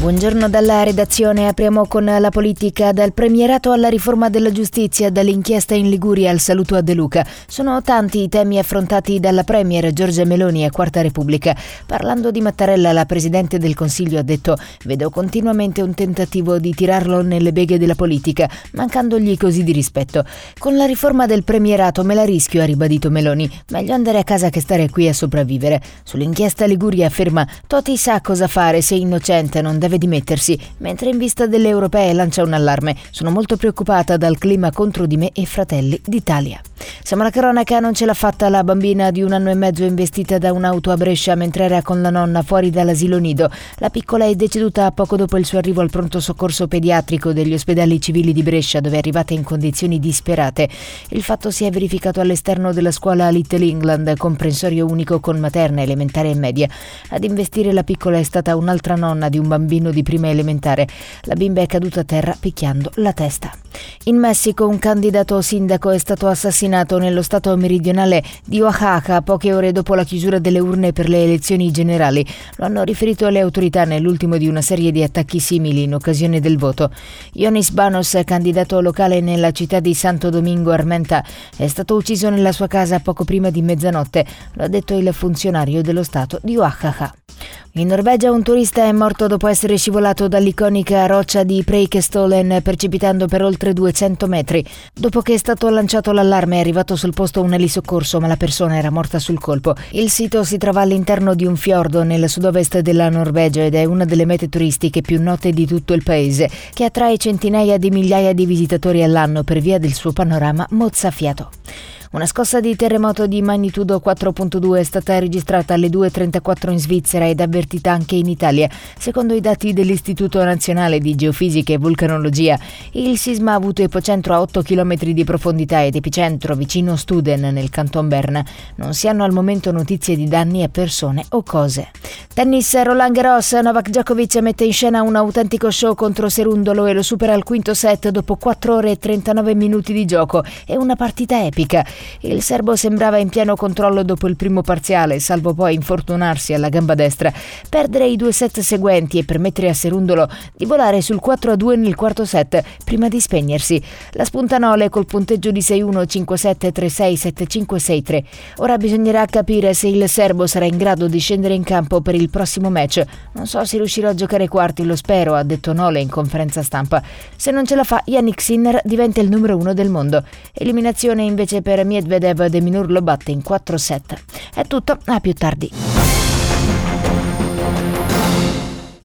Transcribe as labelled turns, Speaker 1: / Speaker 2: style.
Speaker 1: Buongiorno dalla redazione, apriamo con la politica. Dal premierato alla riforma della giustizia, dall'inchiesta in Liguria al saluto a De Luca. Sono tanti i temi affrontati dalla premier Giorgia Meloni a Quarta Repubblica. Parlando di Mattarella, la Presidente del Consiglio ha detto: vedo continuamente un tentativo di tirarlo nelle beghe della politica, mancandogli così di rispetto. Con la riforma del premierato me la rischio, ha ribadito Meloni. Meglio andare a casa che stare qui a sopravvivere. Sull'inchiesta Liguria afferma: Toti sa cosa fare, se innocente non deve dimettersi, mentre in vista delle europee lancia un allarme. Sono molto preoccupata dal clima contro di me e Fratelli d'Italia. Siamo alla cronaca, non ce l'ha fatta la bambina di 1 anno e mezzo investita da un'auto a Brescia mentre era con la nonna fuori dall'asilo nido. La piccola è deceduta poco dopo il suo arrivo al pronto soccorso pediatrico degli ospedali civili di Brescia, dove è arrivata in condizioni disperate. Il fatto si è verificato all'esterno della scuola Little England, comprensorio unico con materna, elementare e media. Ad investire la piccola è stata un'altra nonna di un bambino di prima elementare. La bimba è caduta a terra picchiando la testa. In Messico un candidato sindaco è stato assassinato nello stato meridionale di Oaxaca poche ore dopo la chiusura delle urne per le elezioni generali. Lo hanno riferito le autorità nell'ultimo di una serie di attacchi simili in occasione del voto. Ionis Banos, candidato locale nella città di Santo Domingo Armenta, è stato ucciso nella sua casa poco prima di mezzanotte, lo ha detto il funzionario dello stato di Oaxaca. In Norvegia un turista è morto dopo essere scivolato dall'iconica roccia di Preikestolen, precipitando per oltre 200 metri. Dopo che è stato lanciato l'allarme è arrivato sul posto un elisoccorso, ma la persona era morta sul colpo. Il sito si trova all'interno di un fiordo nel sud-ovest della Norvegia ed è una delle mete turistiche più note di tutto il paese, che attrae centinaia di migliaia di visitatori all'anno per via del suo panorama mozzafiato. Una scossa di terremoto di magnitudo 4.2 è stata registrata alle 2:34 in Svizzera ed avvertita anche in Italia. Secondo i dati dell'Istituto Nazionale di Geofisica e Vulcanologia, il sisma ha avuto epocentro a 8 km di profondità ed epicentro vicino Studen, nel canton Berna. Non si hanno al momento notizie di danni a persone o cose. Tennis, Roland Garros, Novak Djokovic mette in scena un autentico show contro Cerundolo e lo supera al quinto set dopo 4 ore e 39 minuti di gioco. È una partita epica. Il serbo sembrava in pieno controllo dopo il primo parziale, salvo poi infortunarsi alla gamba destra, perdere i 2 set seguenti e permettere a Cerundolo di volare sul 4-2 nel quarto set, prima di spegnersi. La spuntanole col punteggio di 6-1, 5-7, 3-6, 7-5, 6-3. Ora bisognerà capire se il serbo sarà in grado di scendere in campo per il prossimo match. Non so se riuscirò a giocare quarti, lo spero, ha detto Nole in conferenza stampa. Se non ce la fa, Yannick Sinner diventa il numero 1 del mondo. Eliminazione invece per Medvedev, De Minur lo batte in 4 set. È tutto, a più tardi.